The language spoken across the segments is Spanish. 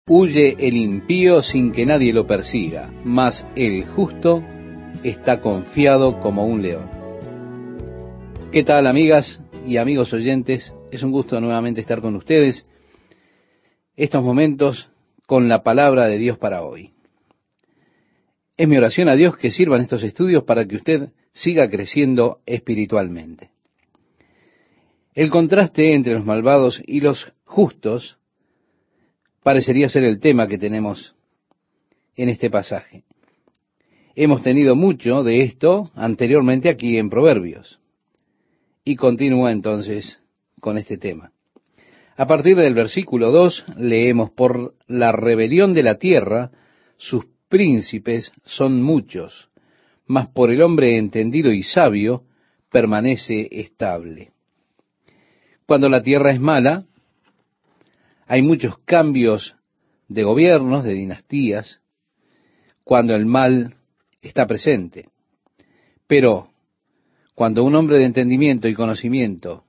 Huye el impío sin que nadie lo persiga, mas el justo está confiado como un león. ¿Qué tal, amigas y amigos oyentes? Es un gusto nuevamente estar con ustedes estos momentos con la palabra de Dios para hoy. Es mi oración a Dios que sirvan estos estudios para que usted siga creciendo espiritualmente. El contraste entre los malvados y los justos parecería ser el tema que tenemos en este pasaje. Hemos tenido mucho de esto anteriormente aquí en Proverbios. Y continúa entonces con este tema. A partir del versículo 2 leemos: por la rebelión de la tierra, sus príncipes son muchos, mas por el hombre entendido y sabio permanece estable. Cuando la tierra es mala, hay muchos cambios de gobiernos, de dinastías, cuando el mal está presente. Pero cuando un hombre de entendimiento y conocimiento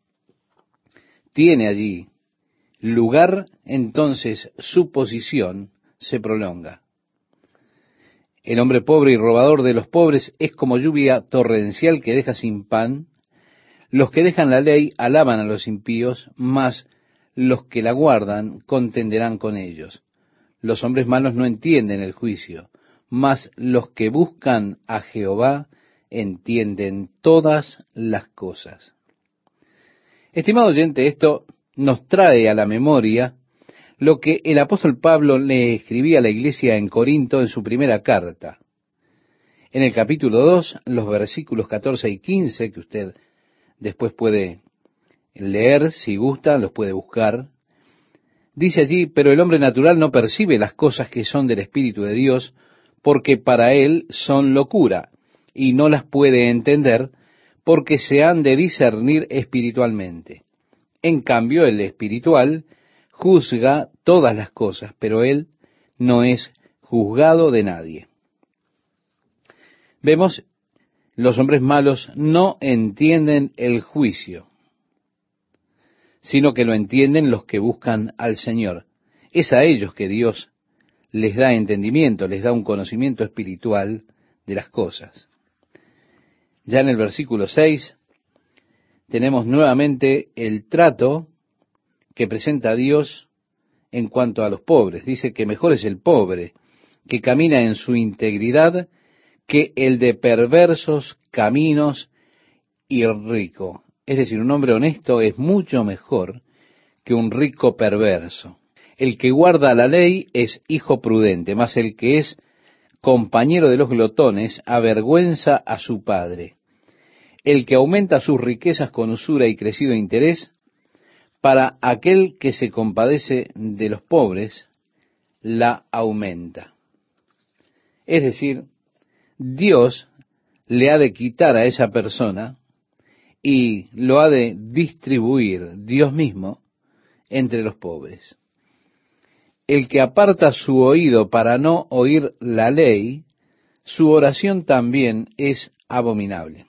tiene allí lugar, entonces su posición se prolonga. El hombre pobre y robador de los pobres es como lluvia torrencial que deja sin pan. Los que dejan la ley alaban a los impíos, mas los que la guardan contenderán con ellos. Los hombres malos no entienden el juicio, mas los que buscan a Jehová entienden todas las cosas. Estimado oyente, esto nos trae a la memoria lo que el apóstol Pablo le escribía a la iglesia en Corinto en su primera carta. En el capítulo 2, los versículos 14 y 15, que usted después puede leer, si gusta, los puede buscar. Dice allí: pero el hombre natural no percibe las cosas que son del Espíritu de Dios, porque para él son locura, y no las puede entender, porque se han de discernir espiritualmente. En cambio, el espiritual juzga todas las cosas, pero él no es juzgado de nadie. Vemos, los hombres malos no entienden el juicio, sino que lo entienden los que buscan al Señor. Es a ellos que Dios les da entendimiento, les da un conocimiento espiritual de las cosas. Ya en el versículo 6 tenemos nuevamente el trato que presenta Dios en cuanto a los pobres. Dice que mejor es el pobre que camina en su integridad que el de perversos caminos y rico. Es decir, un hombre honesto es mucho mejor que un rico perverso. El que guarda la ley es hijo prudente, mas el que es compañero de los glotones avergüenza a su padre. El que aumenta sus riquezas con usura y crecido interés, para aquel que se compadece de los pobres, la aumenta. Es decir, Dios le ha de quitar a esa persona y lo ha de distribuir Dios mismo entre los pobres. El que aparta su oído para no oír la ley, su oración también es abominable.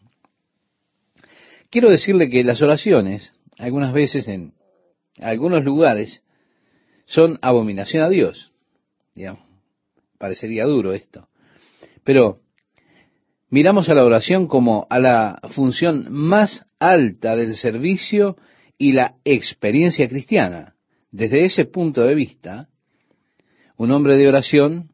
Quiero decirle que las oraciones, algunas veces en algunos lugares, son abominación a Dios. Digamos, parecería duro esto. Pero miramos a la oración como a la función más alta del servicio y la experiencia cristiana. Desde ese punto de vista, un hombre de oración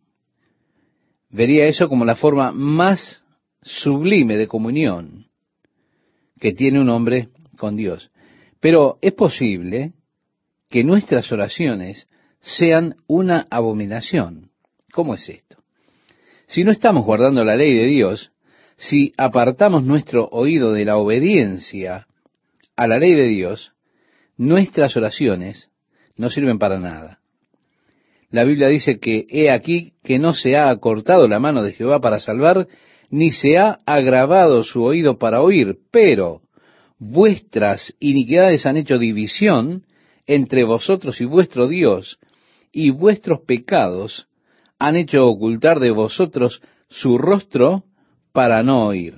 vería eso como la forma más sublime de comunión que tiene un hombre con Dios. Pero es posible que nuestras oraciones sean una abominación. ¿Cómo es esto? Si no estamos guardando la ley de Dios, si apartamos nuestro oído de la obediencia a la ley de Dios, nuestras oraciones no sirven para nada. La Biblia dice que he aquí que no se ha acortado la mano de Jehová para salvar, ni se ha agravado su oído para oír, pero vuestras iniquidades han hecho división entre vosotros y vuestro Dios, y vuestros pecados han hecho ocultar de vosotros su rostro para no oír.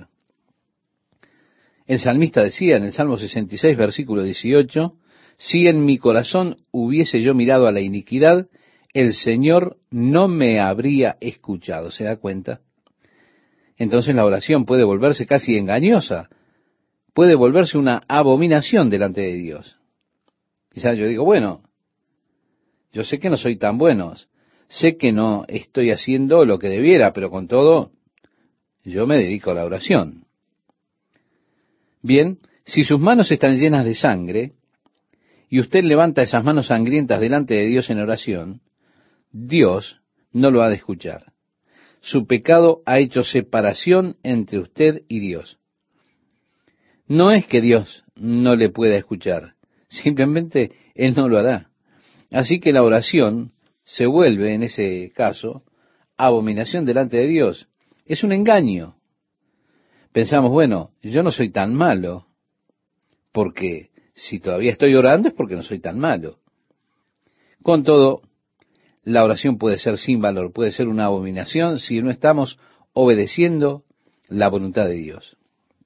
El salmista decía en el Salmo 66, versículo 18, si en mi corazón hubiese yo mirado a la iniquidad, el Señor no me habría escuchado. ¿Se da cuenta? Entonces la oración puede volverse casi engañosa, puede volverse una abominación delante de Dios. Quizás yo digo, bueno, yo sé que no soy tan bueno, sé que no estoy haciendo lo que debiera, pero con todo, yo me dedico a la oración. Bien, si sus manos están llenas de sangre, y usted levanta esas manos sangrientas delante de Dios en oración, Dios no lo ha de escuchar. Su pecado ha hecho separación entre usted y Dios. No es que Dios no le pueda escuchar, simplemente Él no lo hará. Así que la oración se vuelve, en ese caso, abominación delante de Dios. Es un engaño. Pensamos, bueno, yo no soy tan malo, porque si todavía estoy orando es porque no soy tan malo. Con todo, la oración puede ser sin valor, puede ser una abominación si no estamos obedeciendo la voluntad de Dios.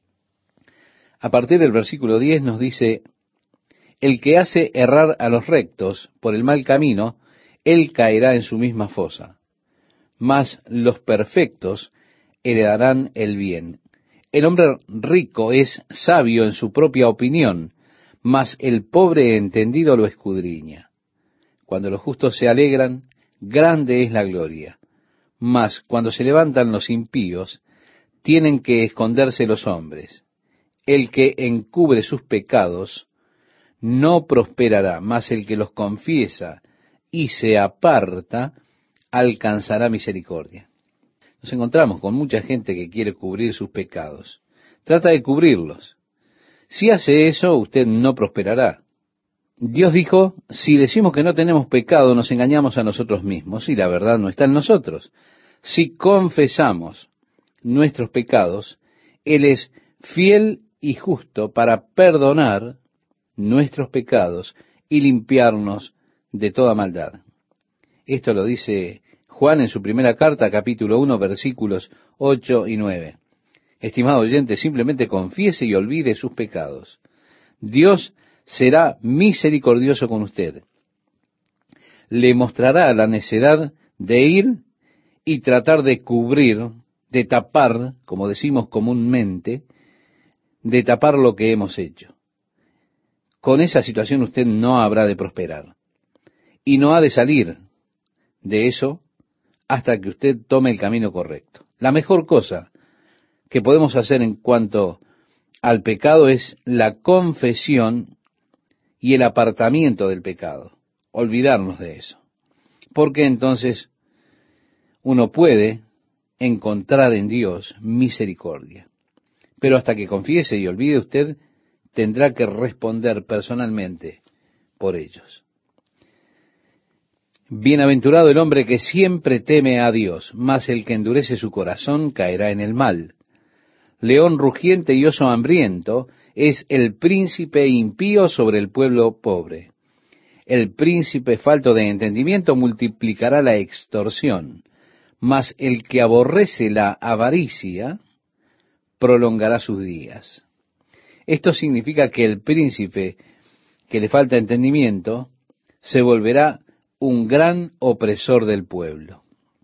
A partir del versículo 10 nos dice, el que hace errar a los rectos por el mal camino, él caerá en su misma fosa. Mas los perfectos heredarán el bien. El hombre rico es sabio en su propia opinión, mas el pobre entendido lo escudriña. Cuando los justos se alegran, grande es la gloria. Mas cuando se levantan los impíos, tienen que esconderse los hombres. El que encubre sus pecados no prosperará, mas el que los confiesa y se aparta alcanzará misericordia. Nos encontramos con mucha gente que quiere cubrir sus pecados. Trata de cubrirlos. Si hace eso, usted no prosperará. Dios dijo, si decimos que no tenemos pecado, nos engañamos a nosotros mismos y la verdad no está en nosotros. Si confesamos nuestros pecados, Él es fiel y justo para perdonar nuestros pecados y limpiarnos de toda maldad. Esto lo dice Juan en su primera carta, capítulo 1, versículos 8 y 9. Estimado oyente, simplemente confiese y olvide sus pecados. Dios será misericordioso con usted. Le mostrará la necedad de ir y tratar de cubrir, de tapar, como decimos comúnmente, de tapar lo que hemos hecho. Con esa situación usted no habrá de prosperar. Y no ha de salir de eso hasta que usted tome el camino correcto. La mejor cosa que podemos hacer en cuanto al pecado es la confesión y el apartamiento del pecado. Olvidarnos de eso. Porque entonces uno puede encontrar en Dios misericordia. Pero hasta que confiese y olvide usted, tendrá que responder personalmente por ellos. Bienaventurado el hombre que siempre teme a Dios, mas el que endurece su corazón caerá en el mal. León rugiente y oso hambriento es el príncipe impío sobre el pueblo pobre. El príncipe falto de entendimiento multiplicará la extorsión, mas el que aborrece la avaricia prolongará sus días. Esto significa que el príncipe que le falta entendimiento se volverá un gran opresor del pueblo.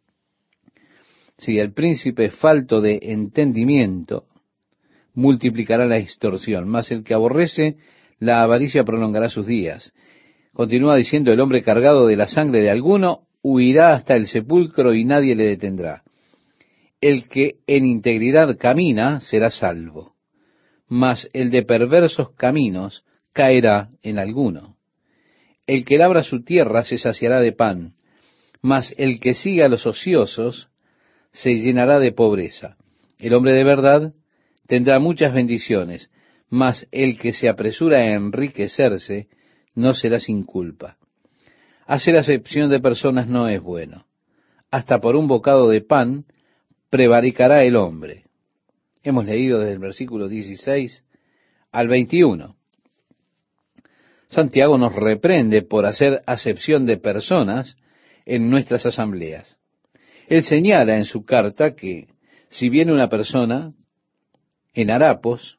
Si el príncipe falto de entendimiento multiplicará la extorsión, mas el que aborrece la avaricia prolongará sus días. Continúa diciendo, el hombre cargado de la sangre de alguno huirá hasta el sepulcro y nadie le detendrá. El que en integridad camina será salvo, mas el de perversos caminos caerá en alguno. El que labra su tierra se saciará de pan, mas el que sigue a los ociosos se llenará de pobreza. El hombre de verdad tendrá muchas bendiciones, mas el que se apresura a enriquecerse no será sin culpa. Hacer acepción de personas no es bueno. Hasta por un bocado de pan prevaricará el hombre. Hemos leído desde el versículo 16 al 21. Santiago nos reprende por hacer acepción de personas en nuestras asambleas. Él señala en su carta que si viene una persona en harapos,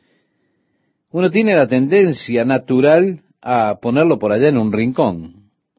uno tiene la tendencia natural a ponerlo por allá en un rincón.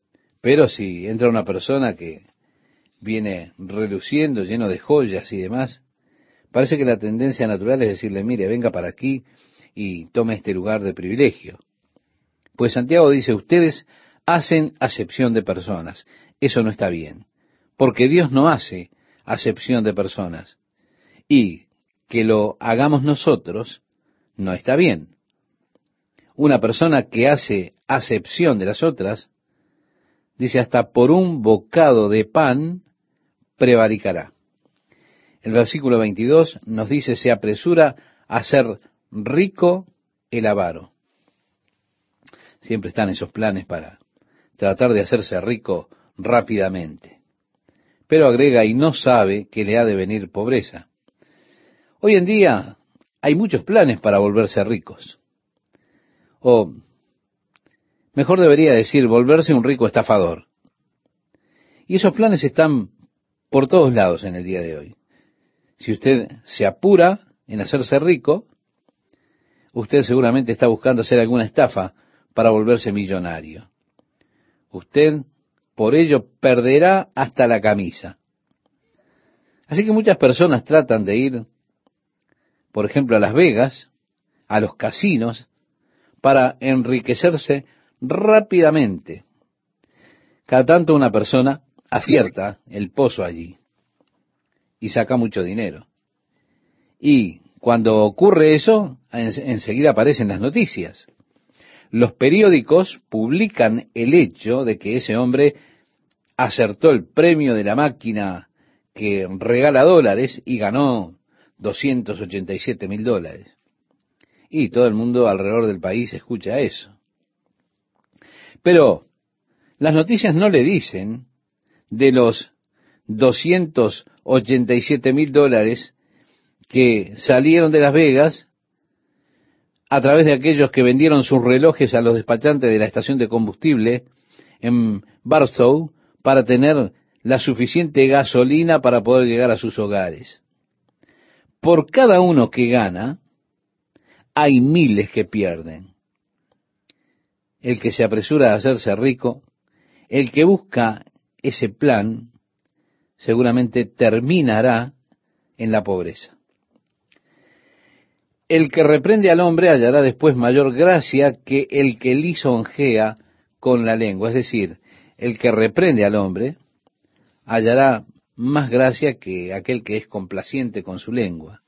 Pero si entra una persona que viene reluciendo, lleno de joyas y demás, parece que la tendencia natural es decirle, mire, venga para aquí y tome este lugar de privilegio. Pues Santiago dice, ustedes hacen acepción de personas. Eso no está bien, porque Dios no hace acepción de personas. Y que lo hagamos nosotros no está bien. Una persona que hace acepción de las otras, dice, hasta por un bocado de pan prevaricará. El versículo 22 nos dice, se apresura a ser rico el avaro. Siempre están esos planes para tratar de hacerse rico rápidamente. Pero agrega, y no sabe que le ha de venir pobreza. Hoy en día hay muchos planes para volverse ricos. O, mejor debería decir, volverse un rico estafador. Y esos planes están por todos lados en el día de hoy. Si usted se apura en hacerse rico, usted seguramente está buscando hacer alguna estafa para volverse millonario. Usted, por ello, perderá hasta la camisa. Así que muchas personas tratan de ir, por ejemplo, a Las Vegas, a los casinos, para enriquecerse rápidamente. Cada tanto una persona acierta el pozo allí y saca mucho dinero. Y cuando ocurre eso, enseguida aparecen las noticias. Los periódicos publican el hecho de que ese hombre acertó el premio de la máquina que regala dólares y ganó $287,000. Y todo el mundo alrededor del país escucha eso. Pero las noticias no le dicen de los $287,000 que salieron de Las Vegas a través de aquellos que vendieron sus relojes a los despachantes de la estación de combustible en Barstow para tener la suficiente gasolina para poder llegar a sus hogares. Por cada uno que gana, hay miles que pierden. El que se apresura a hacerse rico, el que busca ese plan, seguramente terminará en la pobreza. El que reprende al hombre hallará después mayor gracia que el que lisonjea con la lengua. Es decir, el que reprende al hombre hallará más gracia que aquel que es complaciente con su lengua.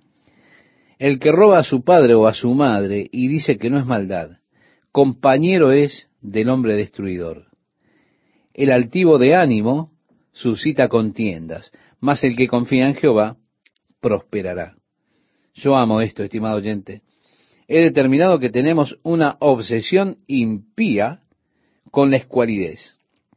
El que roba a su padre o a su madre y dice que no es maldad, compañero es del hombre destruidor. El altivo de ánimo suscita contiendas, mas el que confía en Jehová prosperará. Yo amo esto, estimado oyente. He determinado que tenemos una obsesión impía con la escualidez.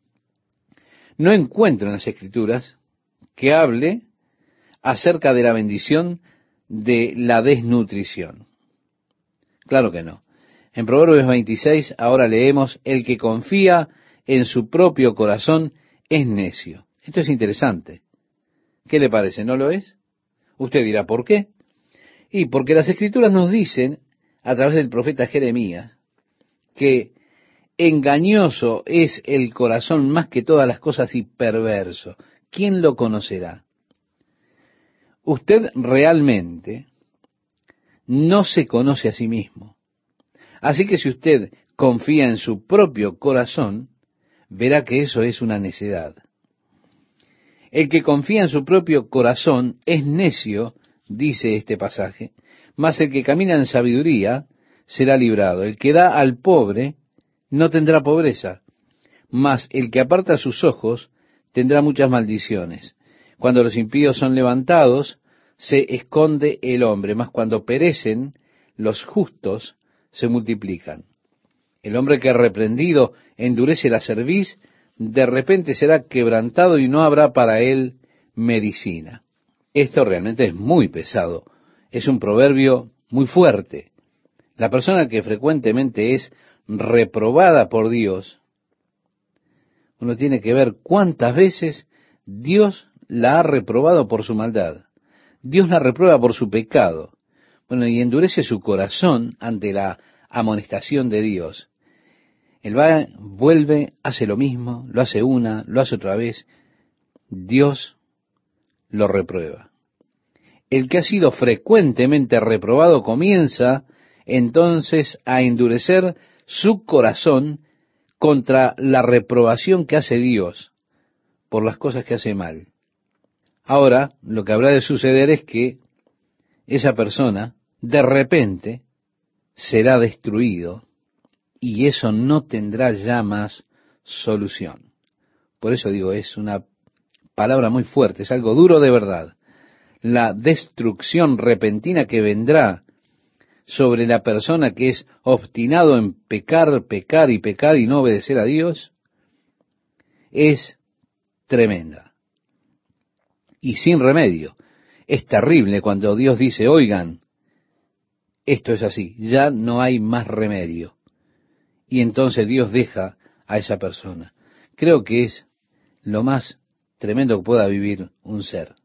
No encuentro en las Escrituras que hable acerca de la bendición de la desnutrición. Claro que no. En Proverbios 26 ahora leemos, el que confía en su propio corazón es necio. Esto es interesante. ¿Qué le parece? ¿No lo es? Usted dirá, ¿por qué? Y porque las Escrituras nos dicen, a través del profeta Jeremías, que engañoso es el corazón más que todas las cosas y perverso. ¿Quién lo conocerá? Usted realmente no se conoce a sí mismo. Así que si usted confía en su propio corazón, verá que eso es una necedad. El que confía en su propio corazón es necio, dice este pasaje, mas el que camina en sabiduría será librado. El que da al pobre no tendrá pobreza, mas el que aparta sus ojos tendrá muchas maldiciones. Cuando los impíos son levantados, se esconde el hombre, mas cuando perecen los justos, se multiplican. El hombre que reprendido endurece la cerviz, de repente será quebrantado y no habrá para él medicina. Esto realmente es muy pesado. Es un proverbio muy fuerte. La persona que frecuentemente es reprobada por Dios, uno tiene que ver cuántas veces Dios la ha reprobado por su maldad. Dios la reprueba por su pecado. Bueno, y endurece su corazón ante la amonestación de Dios. Él va, vuelve, hace lo mismo, lo hace una, lo hace otra vez. Dios lo reprueba. El que ha sido frecuentemente reprobado comienza entonces a endurecer su corazón contra la reprobación que hace Dios por las cosas que hace mal. Ahora, lo que habrá de suceder es que esa persona de repente será destruido y eso no tendrá ya más solución. Por eso digo, es una palabra muy fuerte, es algo duro de verdad. La destrucción repentina que vendrá sobre la persona que es obstinado en pecar, pecar y pecar y no obedecer a Dios, es tremenda y sin remedio. Es terrible cuando Dios dice, oigan, esto es así, ya no hay más remedio. Y entonces Dios deja a esa persona. Creo que es lo más tremendo que pueda vivir un ser.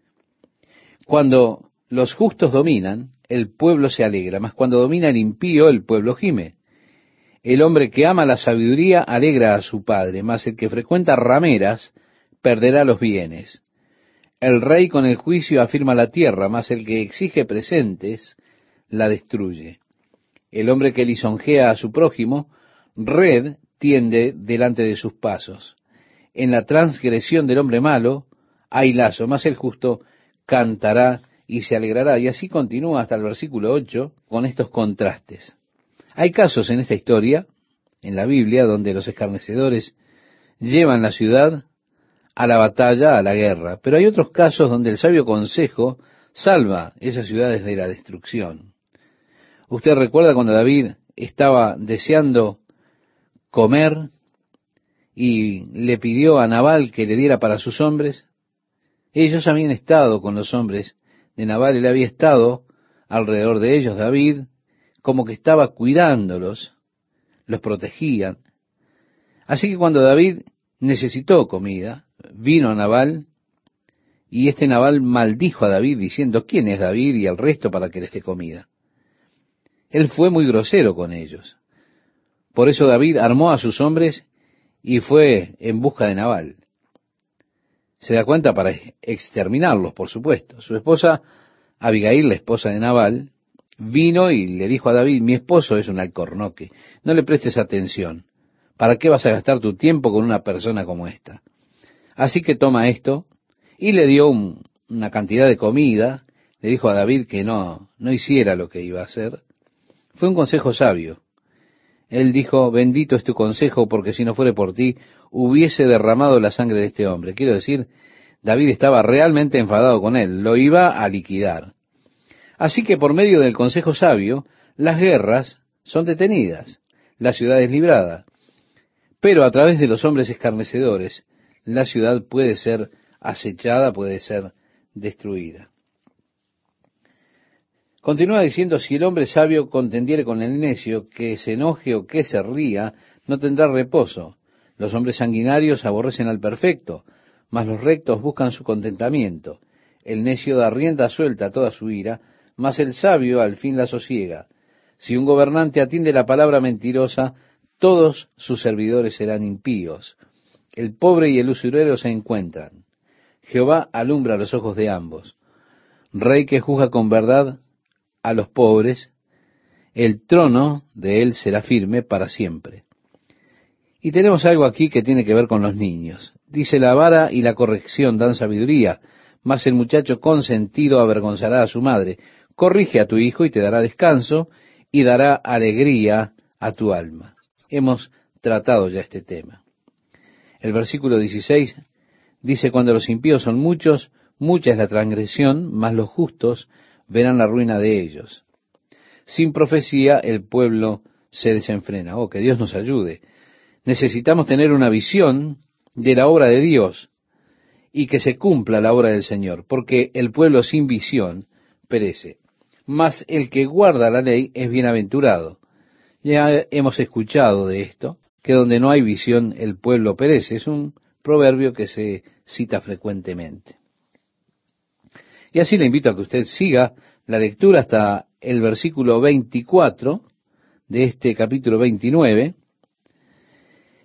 Cuando los justos dominan, el pueblo se alegra, mas cuando domina el impío, el pueblo gime. El hombre que ama la sabiduría alegra a su padre, mas el que frecuenta rameras perderá los bienes. El rey con el juicio afirma la tierra, mas el que exige presentes la destruye. El hombre que lisonjea a su prójimo, red tiende delante de sus pasos. En la transgresión del hombre malo hay lazo, mas el justo cantará y se alegrará. Y así continúa hasta el versículo 8 con estos contrastes. Hay casos en esta historia, en la Biblia, donde los escarnecedores llevan la ciudad a la batalla, a la guerra. Pero hay otros casos donde el sabio consejo salva esas ciudades de la destrucción. Usted recuerda cuando David estaba deseando comer y le pidió a Nabal que le diera para sus hombres. Ellos habían estado con los hombres de Nabal, él había estado alrededor de ellos, David, como que estaba cuidándolos, los protegía. Así que cuando David necesitó comida, vino a Nabal, y este Nabal maldijo a David diciendo, ¿quién es David y el resto para que les dé comida? Él fue muy grosero con ellos. Por eso David armó a sus hombres y fue en busca de Nabal. Se da cuenta para exterminarlos, por supuesto. Su esposa, Abigail, la esposa de Nabal, vino y le dijo a David, mi esposo es un alcornoque, no le prestes atención. ¿Para qué vas a gastar tu tiempo con una persona como esta? Así que toma esto, y le dio una cantidad de comida, le dijo a David que no hiciera lo que iba a hacer. Fue un consejo sabio. Él dijo, bendito es tu consejo, porque si no fuere por ti, hubiese derramado la sangre de este hombre. Quiero decir, David estaba realmente enfadado con él, lo iba a liquidar. Así que por medio del consejo sabio, las guerras son detenidas, la ciudad es librada. Pero a través de los hombres escarnecedores, la ciudad puede ser acechada, puede ser destruida. Continúa diciendo, si el hombre sabio contendiere con el necio, que se enoje o que se ría, no tendrá reposo. Los hombres sanguinarios aborrecen al perfecto, mas los rectos buscan su contentamiento. El necio da rienda suelta a toda su ira, mas el sabio al fin la sosiega. Si un gobernante atiende la palabra mentirosa, todos sus servidores serán impíos. El pobre y el usurero se encuentran. Jehová alumbra los ojos de ambos. Rey que juzga con verdad a los pobres, el trono de él será firme para siempre. Y tenemos algo aquí que tiene que ver con los niños. Dice, la vara y la corrección dan sabiduría, mas el muchacho consentido avergonzará a su madre. Corrige a tu hijo y te dará descanso, y dará alegría a tu alma. Hemos tratado ya este tema. El versículo 16 dice, cuando los impíos son muchos, mucha es la transgresión, mas los justos verán la ruina de ellos. Sin profecía el pueblo se desenfrena. Oh, que Dios nos ayude. Necesitamos tener una visión de la obra de Dios y que se cumpla la obra del Señor, porque el pueblo sin visión perece. Mas el que guarda la ley es bienaventurado. Ya hemos escuchado de esto, que donde no hay visión el pueblo perece. Es un proverbio que se cita frecuentemente. Y así le invito a que usted siga la lectura hasta el versículo 24 de este capítulo 29,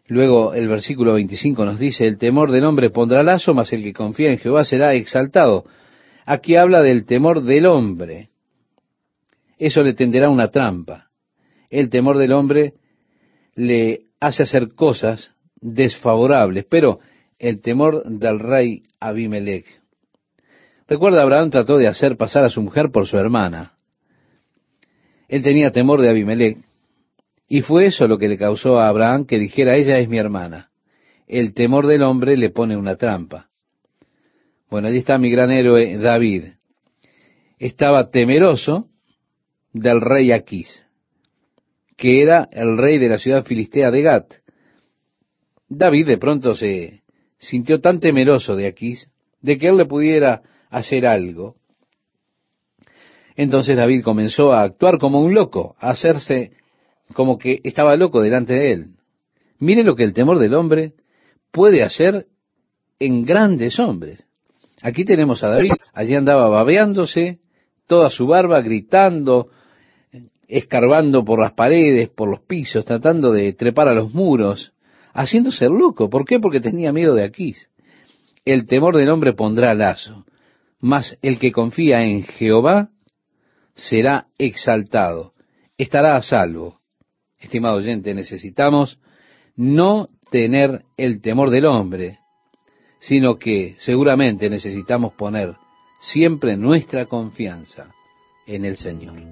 Luego el versículo 25 nos dice, el temor del hombre pondrá lazo, mas el que confía en Jehová será exaltado. Aquí habla del temor del hombre. Eso le tenderá una trampa. El temor del hombre le hace hacer cosas desfavorables, pero el temor del rey Abimelech. Recuerda, Abraham trató de hacer pasar a su mujer por su hermana. Él tenía temor de Abimelech, y fue eso lo que le causó a Abraham que dijera, ella es mi hermana. El temor del hombre le pone una trampa. Bueno, allí está mi gran héroe David. Estaba temeroso del rey Aquís, que era el rey de la ciudad filistea de Gat. David de pronto se sintió tan temeroso de Aquís, de que él le pudiera hacer algo. Entonces David comenzó a actuar como un loco, a hacerse como que estaba loco delante de él. Mire lo que el temor del hombre puede hacer en grandes hombres. Aquí tenemos a David, allí andaba babeándose, toda su barba, gritando, escarbando por las paredes, por los pisos, tratando de trepar a los muros, haciéndose el loco. ¿Por qué? Porque tenía miedo de Aquís. El temor del hombre pondrá lazo, mas el que confía en Jehová será exaltado, estará a salvo. Estimado oyente, necesitamos no tener el temor del hombre, sino que seguramente necesitamos poner siempre nuestra confianza en el Señor.